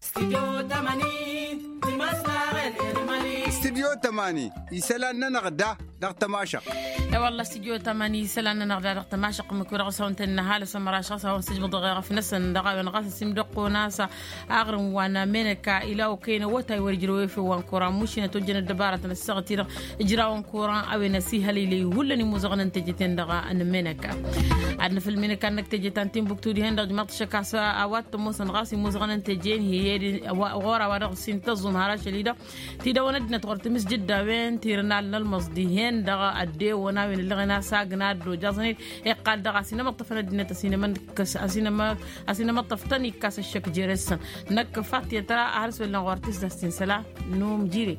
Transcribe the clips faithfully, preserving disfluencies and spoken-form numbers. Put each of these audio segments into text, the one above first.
استديو تمانين في مصنع الإرمالي. استديو تماني يسلنا نغدا دغ تماشق. يا والله استديو تماني يسلنا نغدا دغ تماشق مكورة غصون تنهال سمرا شخصا ونسجم ضغيرة في نسن دغا ونغاس سمدقو ناسا أغرم وانا منكا إلا وكينا وتا يورجلو في وانكورا مشينا توجنا الدبارة تنسغتي إجرا وانكورا أو نسيها ليلي ولني موزغنا تجتين دغا أن منكا عندنا في المنكا أنك تجتان تنبكتو دي هندغ جماعة شكاسا أوات موسن غاسي موزغنا تجين هي غورا ورغ سنتظم هراش ليدا تيدا وندنا تغرتمس جدا وين تيرنا لنا المصديهين دغا أدي وناوين اللي غنا ساقنا دو جازني يقال دغا سينما طفنا دينا تسينما كاس سينما سينما طفتني كاس الشك جيرسن نك فاتي ترى أهرس ولا غورتيس دستين سلا نوم جيري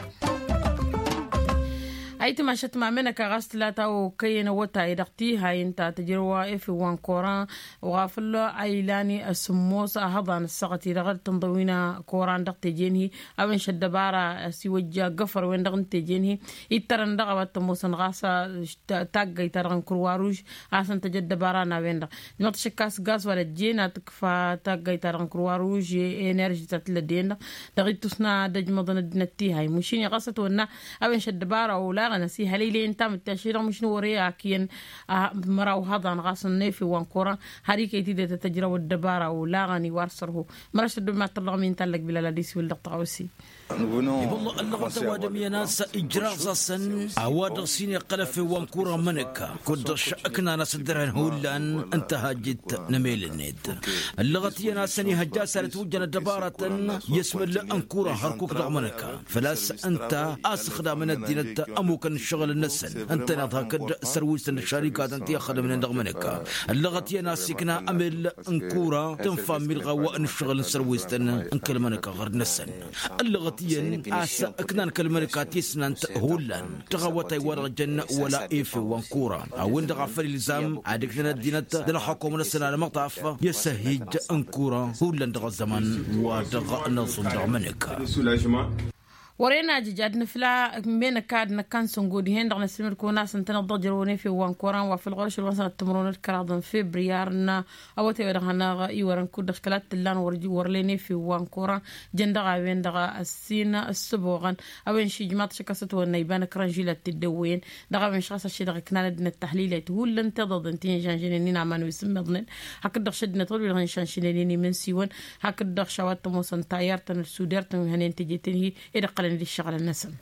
أيت ما شت ما منك غست لا تاو كين وتا يدقتي هاي أنت تجروا في وان كوران وغافل أيلاني السموس هضان السقتي رغد تنضوينا كوران دقت جينه أو إن شد بارا سوجا قفر وين دقت جينه يترن دقة تموسن غاسا تاج يترن كرواروج عشان تجد بارا وين دق نقطة شكاس غاز ولا جينا تكفى تاج يترن كرواروج إنرجي تتلدين دقيت تصنع دج مضن دنتي هاي مشين غاست ونا أو إن شد بارا ولا نسي هليلي انت متشيره مش نوريا كين مراو هذا غاصن نيفي وانكورا هريكي تيدي تتجرى والدبارة ولا غني وارسره مرش ما طلع من تلك بلا لديس ولا طاوسي والله اللغة توادم يا ناس إجراء زسن عواد صيني قلف وانكورا منك كد شأكنا ناس درهن هولان انتهى جد نميل النيد اللغة يا ناس سني هجاسة توجنا دبارة يسمى لأنكورا هركوك دغمنك فلاس انت أسخدا من الدين أموك الشغل النسن انت نضهكد سرويس الشركات انت ياخد من دغمنك اللغة يا ناس سكنا أمل انكورا تنفى ملغا وأن الشغل السرويس انكلمنك غير نسن اللغة أس أكنان كلمات يسنن هولان تغوتي ورا الجنة ولا إيف وانكورا أو إن غفر الزام عادكنا الدينة دل حكم السنة المطاف يسهج انكورا هولان دغ الزمان ودغ نظم دغمنك ورينا جاد نفلا بين كاد نكان سنجودي هند على سمير كونا سنتنا ضجروني في وانكوران وفي الغرش الوسط التمرون الكرادن في بريارنا أو تيرهنا يورن كود خلات اللان ورجي ورليني في وانكوران جندغا وين دغا السينا السبوغان أو إن شي جماعة شكست والنيبان كرنجيلة تدوين دغا من شخص الشيء دغا كنا ندنا التحليل هو لن تضد انتين جانجينين عمان ويسمى ضنين هكذا شدنا طول بلغن شانشينيني من سيون هكذا شوات موسن تايرتن السوديرتن وهنين تجيتني إذا قلن للشغل النسم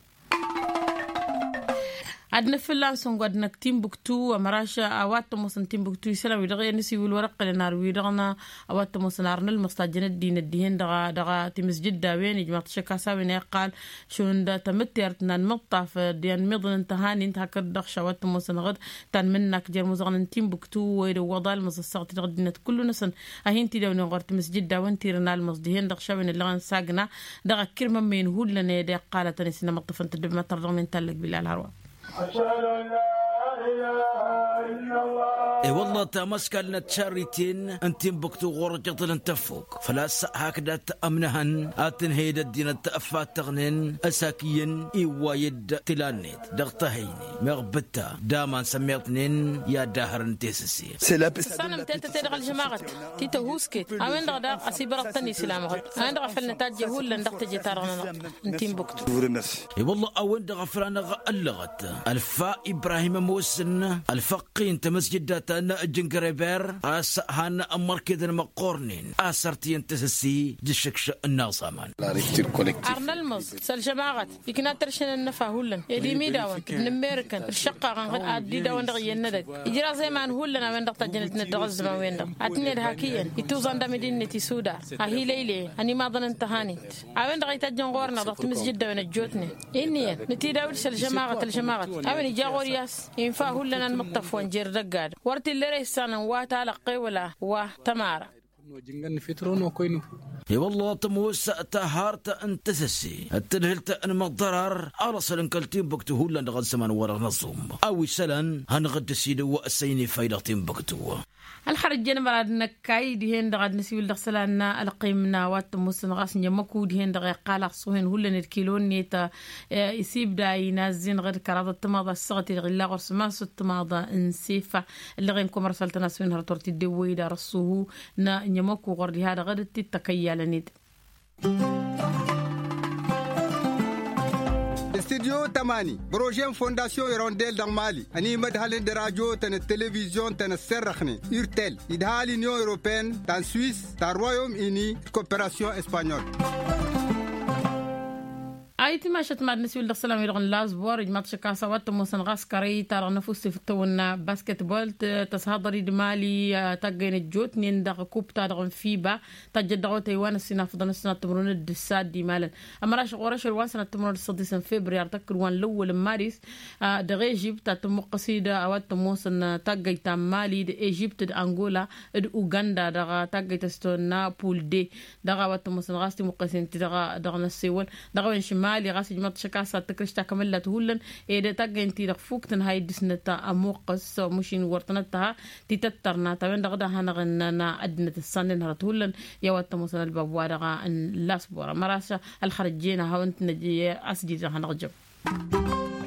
عدنا في اللانسون قدنا تيمبكتو ومراشا أوات موسن تيمبكتو يسلم يدغي نسي والورق لنار ويدغنا أوات موسن عرنا المستاجن الدين الدين دغا دغا تمس جدا وين يجمع تشكاسا وين يقال شون دا تمتيرتنا المطاف ديان مضن انتهاني انت هكذا دغشا أوات موسن غد تان منك جير مزغن تيمبكتو ويدو وضع المصصات تغدينت كل نسن أهين تيدا ونغر تمس جدا وين تيرنا المصدهين دغشا وين اللغان ساقنا دغا كرما من هول لنا يدي قالة نسينا مطفن تدب ما ترضى من تلك بلا الهروة اي والله تمسكلنا تشاريتين انتم بكتو غرجة لنتفوق فلا هكذا تأمنهن اتن هيدا الدين تأفات تغنين اساكيين اي وايد تلانيت دغتهيني مغبتا داما سميتنين يا داهر انتسسي سلام تيتا تيدا الجماعة تيتا هوسكيت اوين دغدا اسيبرتني سلامه اوين دغ فلنا تاج يهول لن دغت جيتارنا انتم بكتو اي والله اوين دغ فلنا غلغت الفا ابراهيم موسن الفقين تمسجدات أنا الجنقريبير أس هان أمر كذا المقورنين أسرتين تسسي جشكش الناصمان أرنا المز سال جماعة يكنا ترشن النفا هولن يدي ميداون نميركن الشقة غن أدي داون دغي الندق إجرا زي ما نهولنا وين دقت جنت ندغز ما وين دق أتني الهاكيين يتوزن دم دينة سودا أهي ليلي أني ما ظن انتهانيت أوين دغي تجن غورنا ضغط مسجد وين الجوتني إني نتي داول سال جماعة الجماعة أوين جاغورياس ينفع هولنا المطف ونجر دقاد ورتي اللي ريسانا واتالقي ولا وتمارا يا والله تموس تهارت انتسسي التنهلت ان مضرر ارسل انكلتين بكتو هلا نغد سمان ورا نصوم او سلن هنغد سيدو واسيني فايلتين بكتو الحرج جنبرا نكاي دهين دغد نسيول دغسلانا القيمنا واتموسن غاس نيمكو دهين دغ قال صوهن هلن الكيلون نيتا يسيب داي نازين غير كراد التماضه الصغتي غلا غرس ما التماضه انسيفه اللي غينكم رسلتنا سوين هرتورتي دويدا رسوه نا نيمكو غردي هذا غد تتكيالنيد استوديو تماني بروجين فونداسيون يرونديل دان مالي أني مدهالين دراجو تن التلفزيون تن السرخني يرتل يدهالي نيو يوروبين تن سويس تن رويوم إني كوبراسيون إسبانيول ايتي ما شت ماد نسوي السلام يرغن لازبور جماعة شكاسة وات موسن غاسكري ترى نفوس في التونا باسكت بول تصهدري دمالي تاجين الجوت نندق كوب تادغن فيبا تجدغو تايوان السنة فضل السنة تمرون الدساد دي مالا اما راش غورش الوان سنة تمرون الصديس فبراير تكر وان الاول مارس دغ ايجيبت تم قصيدة اوات موسن تاجي تمالي د ايجيبت د انغولا د اوغندا دغ تاجي تستونا بول دي دغ اوات موسن غاستي مقسين دغ دغ نسيول دغ مالي غاسي جماعة شكاسة تكرشتا كملة هولن إذا تاجنتي دخفوكتن هاي دسنتا أموقس مشين ورتنتها تتترنا تبين دغدا هنغننا أدنة السنين هرتهولن يوات موسى البوارغا أن لاسبورا مراسا الخرجينا هاونت نجي أسجي هنغجب